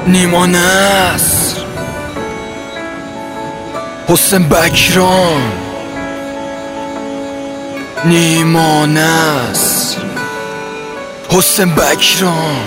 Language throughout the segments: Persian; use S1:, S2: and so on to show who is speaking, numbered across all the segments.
S1: نیما نصر، حسین بکران، نیما نصر، حسین بکران.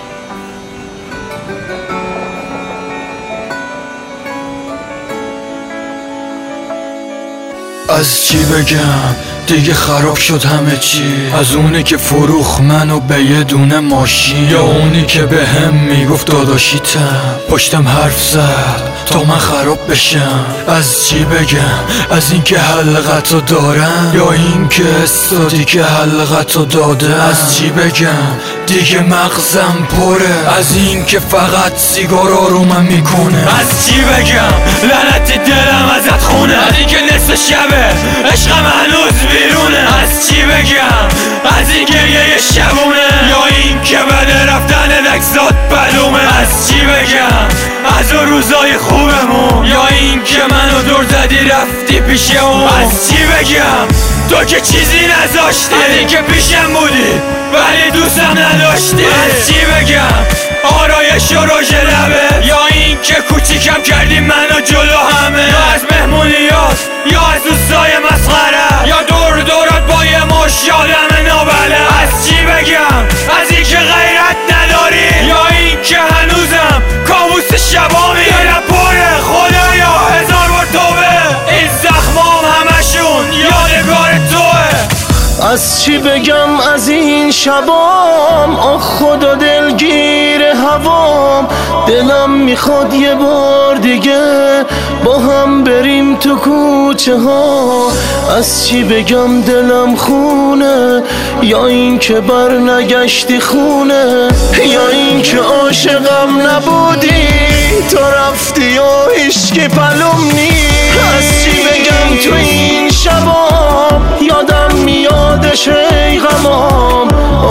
S1: از چی بگم دیگه خراب شد همه چی، از اونی که فروخ منو به یه دونه ماشین، یا اونی که به هم میگفت داداشیتم پشتم حرف زد تا من خراب بشم. از چی بگم، از این که حلقتو دارم یا این که استادی که حلقتو داده. از چی بگم دیگه مغزم پره، از این که فقط سیگار آرومم میکنه. از چی بگم لعنتی دلم ازت خونه، از این که نصف شبه عشقم هنوز بیرونه. از چی بگم از این گریه شبونه، یا این که بده رفتن دکسات بلومه. از چی بگم از اون روزای خوبمون، یا این که منو دور زدی رفتی پیش اون. از چی بگم تو که چیزی نذاشتی، از این که پیشم بودی ولی دوستم نداشتی. از چی بگم آرایش و رژ لبه، یا این که کوچیکم کردی منو جلو همه. یا از مهمونیات یا از دوستای مسخره، یا دور دورات با یه مش یادم نابله. از چی بگم از این که غیرت نداری، یا این که هنوزم کابوس شبامی. دلم پره خدایا هزار بار توبه، این زخمام همشون یادگار توه.
S2: از چی بگم از این شبام، آخ خدا دلگیر هوام. دلم میخواد یه بار دیگه با هم بریم تو کوچه ها. از چی بگم دلم خونه، یا این که بر نگشتی خونه، یا این که عاشقم نبودی تو رفتی و هیچکی پلوم نی. از چی بگم تو این شبام یادم میادش ای غمام،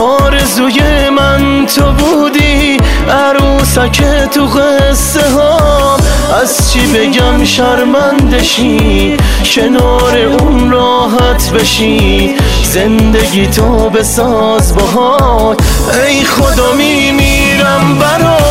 S2: آرزوی من تو بودی عروسک تو قصه هام. از چی بگم شرمندشی کنار اون راحت بشی، زندگی تو بساز باهات ای خدا میمیرم براش.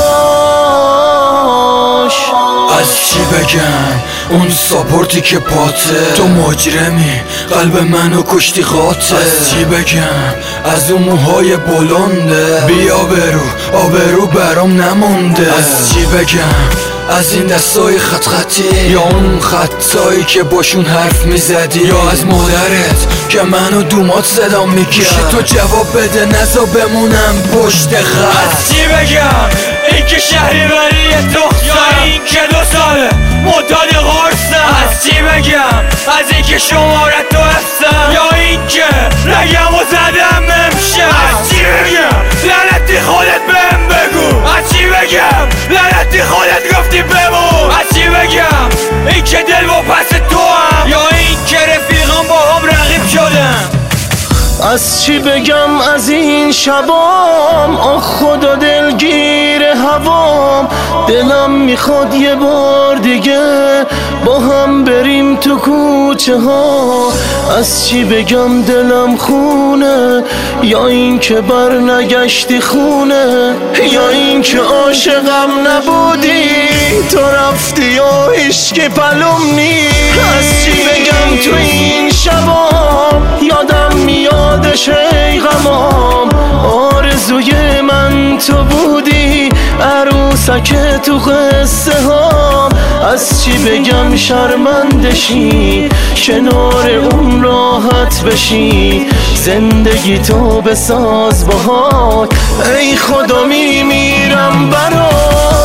S1: از چی بگم اون ساپورتی که پاته، تو مجرمی قلب منو کشتی خاطه. از چی بگم از اون موهای بلنده، بی آبرو برام نمونده. از چی بگم از این دستای خط خطی، یا اون خطایی که باشون حرف میزدی، یا از مادرت که منو دومات صدام میکرد. تو جواب بده نزا بمونم پشت خط. از چی بگم این که شهری بری تو، یا این که 2 ساله معتاد قرصم. از چی بگم از این که شمارت تو هستم، یا این که رگمو زدم امشب. از چی بگم لعنتی خودت بهم بگو، از چی بگم لعنتی خودت گفتی بمون. از چی بگم این که دل با پس تو هم، یا این که رفیقم با هم رقیب شدن.
S2: از چی بگم از این شبام، آخ خدا دلگیر هوام. دلم میخواد یه بار دیگه با هم بریم تو کوچه ها. از چی بگم دلم خونه، یا این که بر نگشتی خونه، یا این که عاشقم نبودی تو رفتی و هیچکی پلوم نی. از چی بگم تو این شبام یادم میادش ای غمام، آرزوی من تو بودی عروسک تو قصه هام. از چی بگم شرمندشی کنار اون راحت بشی، زندگی تو بساز باهات ای خدا میمیرم براش.